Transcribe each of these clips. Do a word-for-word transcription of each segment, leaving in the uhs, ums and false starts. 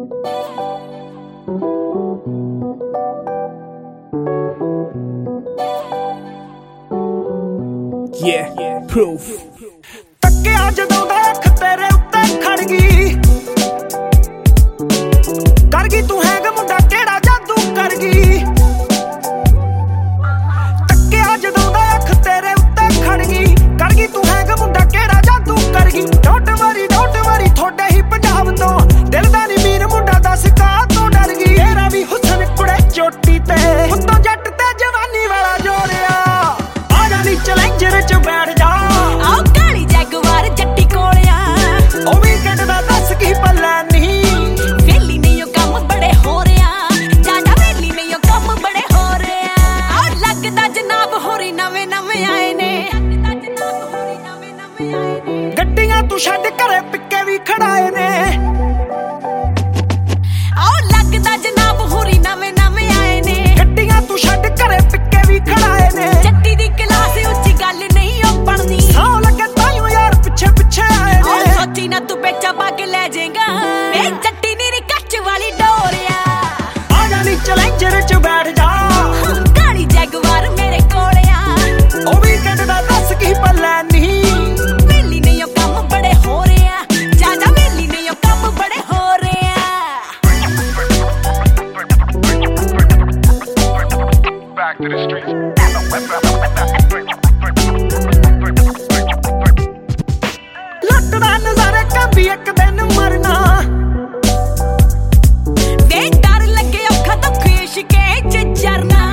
Yeah, proof. ਤੱਕਿਆ ਜਦੋਂ ਦਾ ਅੱਖ ਤੇਰੇ ਉੱਤੇ ਖੜ ਗਈ, ਕਰ ਗਈ ਤੂੰ ਹੈਂਗ ਮੁੰਡਾ ਕਿਹੜਾ ਜਾਦੂ ਕਰ ਗਈ। ਤੱਕਿਆ ਜਦੋਂ ਦਾ ਅੱਖ ਤੇਰੇ ਉੱਤੇ ਖੜ ਗਈ, ਕਰ ਗਈ ਤੂੰ ਹੈਂਗ ਮੁੰਡਾ ਕਿਹੜਾ ਜਾਦੂ ਕਰ ਗਈ। ਡੋਂਟ ਵਰੀ ਡੋਂਟ ਵਰੀ ਥੋੜੇ ਹੀ ਪੰਜਾਬ ਤੋਂ, ਦਿਲ ਦਾ ਨੀ ਮੀਰ ਮੁੰਡਾ ਦੱਸ ਕਾਹ ਤੋਂ ਡਰ ਗਈ। ਤੇਰਾ ਵੀ ਹੁਸਨ ਕੁੜੇ ਚੋਟੀ ਤੇ, ਉੱਤੋਂ ਜੱਟ ਤੇ ਜਵਾਨੀ ਵਾਲਾ ਜੋੜਿਆ। ਆ ਜਾ ਨੀ ਚੈਲੰਜਰ ਚ ਬੈਠ ਜਾ, ਆਓ ਕਾਲੀ ਜੈਗਵਾਰ ਜੱਟੀ ਕੋਲਿਆ। ਉਹ ਵੀਕਐਂਡ ਦਾ ਦੱਸ ਕੀ ਪੱਲਾ ਨੀ, ਵੇਲੀ ਨਹੀਂ ਉਹ ਕੰਮ ਬੜੇ ਹੋ ਰਿਆ, ਜਾਦਾ ਵੇਲੀ ਨਹੀਂ ਉਹ ਕੰਮ ਬੜੇ ਹੋ ਰਿਆ। ਆ ਲੱਗਦਾ ਜਨਾਬ ਹੋਰੀ ਨਵੇਂ ਨਵੇਂ ਆਏ ਨੇ, ਗੱਡੀਆਂ ਤੂੰ ਛੱਡ ਘਰੇ ਪਿੱਕੇ ਵੀ ਖੜਾਏ ਨੇ। ਆਓ ਲੱਗਦਾ ਜਨਾਬ ਹੋਰੀ ਨਵੇਂ ਨਵੇਂ ਆਏ ਨੇ, ਗੱਡੀਆਂ ਤੂੰ ਛੱਡ ਘਰੇ ਪਿੱਕੇ ਵੀ ਖੜਾਏ ਨੇ। ਜੱਟੀ ਦੀ ਕਲਾਸ ਉੱਚੀ ਗੱਲ ਨਹੀਂ ਉਹ ਬਣਨੀ, ਸੌ ਲੱਗੇ ਤਾਈਓ ਯਾਰ ਪਿੱਛੇ ਪਿੱਛੇ ਆਏ ਆਓ ਨੇ। ਸੋਚੀ ਨਾ ਤੂੰ ਵੇਚਾ ਪਾ ਕੇ ਲੈ ਜਾਏਗਾ, ਏ ਜੱਟੀ ਨੀ ਕੱਚ ਵਾਲੀ ਡੋਰਿਆ। ਆ ਜਾ ਨੀ ਚੈਲੰਜਰ ਚ ਬੈਠ ਜਾ, ਕਾਲੀ ਜੈਗਵਾਰ ਮੇਰੇ ਕੋਲਿਆ। ਉਹ ਵੀਕਐਂਡ ਦਾ ਦੱਸ ਕੀ ਪੱਲਾ ਨੀ, ਵੇਲੀ ਨਹੀਂ ਉਹ ਕੰਮ ਬੜੇ ਹੋ ਰਿਆ, ਜਾਦਾ ਵੇਲੀ ਨਹੀਂ ਉਹ ਕੰਮ ਬੜੇ ਹੋ ਰਿਆ। Back to the streets. ਲੁੱਟਦਾ ਨਜ਼ਾਰੇ ਕਾਂਬੀ ਇੱਕ ਦਿਨ ਮਰਨਾ। ਵੇ ਡਰ ਲੱਗੇ ਔਖਾ ਦੁੱਖ ਇਸ਼ਕੇ ਚ ਜਰਨਾ,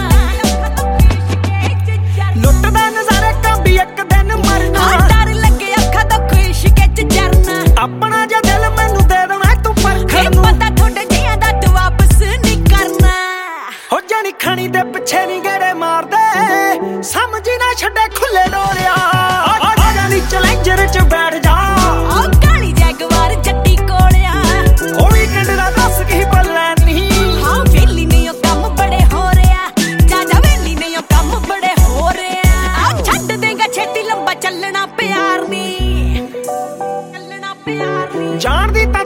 ਲੁੱਟਦਾ ਨਜ਼ਾਰੇ ਕਾਂਬੀ ਇੱਕ ਦਿਨ ਮਰਨਾ। ਹਾਂ ਡਰ ਲੱਗੇ ਔਖਾ ਦੁੱਖ ਇਸ਼ਕੇ ਚ ਜਰਨਾ। ਆਪਣਾ ਜਿਹਾ ਦਿਲ ਮੈਨੂੰ ਦੇ ਦੇਣਾ ਤੂੰ ਇਹ ਪਰਖਣ ਨੂੰ, ਪਤਾ ਥੋੜੇ ਜਿਹਾਂ ਦਾ ਤੂੰ ਵਾਪਸ ਨਹੀਂ ਕਰਨਾ। ਹੋ ਜਾਣੀ ਖਾਣੀ ਦੇ ਪਿੱਛੇ ਨੀ ਗੇੜੇ ਮਾਰਦੇ, ਸਮਝੀ ਨਾ ਛੱਡੇ ਖੁੱਲੇ ਡੋਰਿਆ। ਆ ਜਾ ਨੀ ਚੈਲੰਜਰ ਚ ਬੈਠ ਜਾ, ਆਓ ਕਾਲੀ ਜੈਗਵਾਰ ਜੱਟੀ ਕੋਲਿਆ। ਉਹ ਵੀਕਐਂਡ ਦਾ ਦੱਸ ਕੀ ਪੱਲਾ ਨੀ, ਹਾਂ ਵੇਲੀ ਨਹੀਂ ਉਹ ਕੰਮ ਬੜੇ ਹੋ ਰਿਆ, ਜਾਦਾ ਵੇਲੀ ਨਹੀਂ ਉਹ ਕੰਮ ਬੜੇ ਹੋ ਰਿਆ। ਆ ਛੱਡ ਦੇਗਾ ਛੇਤੀ ਲੰਬਾ ਚੱਲਣਾ ਪਿਆਰ ਨੀ, ਚੱਲਣਾ ਪਿਆਰ ਨੀ। ਜਾਣਦੀ